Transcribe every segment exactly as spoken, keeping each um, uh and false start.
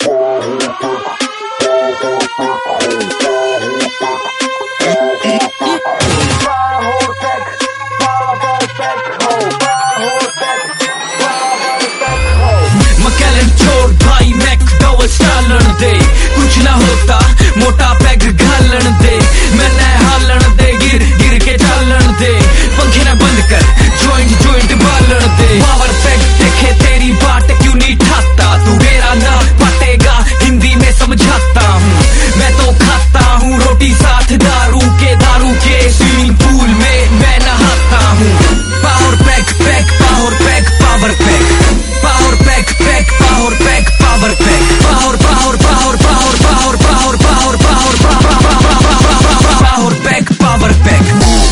दे कुछ ना होता मोटा पैग घालन दे मैंने हालन दे गिर गिर के चालन दे पंखे ना बंद कर जॉइंट जॉइंट बालन दे पावर पैग देखे तेरी बाट क्यों नहीं ठाता तू मेरा ना पटेगा हिंदी में समझाता हूँ मैं तो खाता हूँ रोटी साथ दारू के दारू के स्विमिंग पूल में मैं नहाता हूँ power peg peg power peg power peg power peg peg power peg power peg power power power power power power power power power peg power peg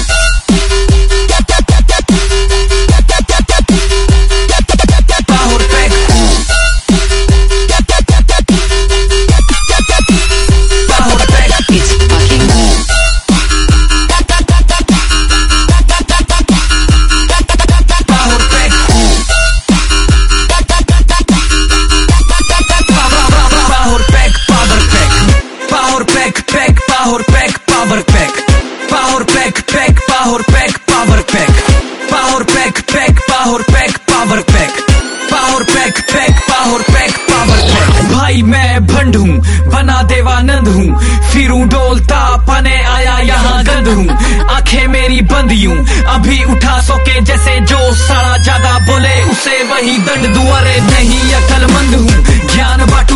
Power pack, power pack, power pack, pack, power pack, power pack, power pack, pack, power pack, power pack, power pack, pack, power pack, power pack। भाई मैं भंड हूँ, बना देवानंद हूँ, फिरूं डोलता पने आया यहाँ गंद हूँ, आंखें मेरी बंद यूं, अभी उठा सो के जैसे जो साला ज्यादा बोले उसे वही दंड दूं, अरे नहीं अक्लमंद हूँ, ज्ञान बांटू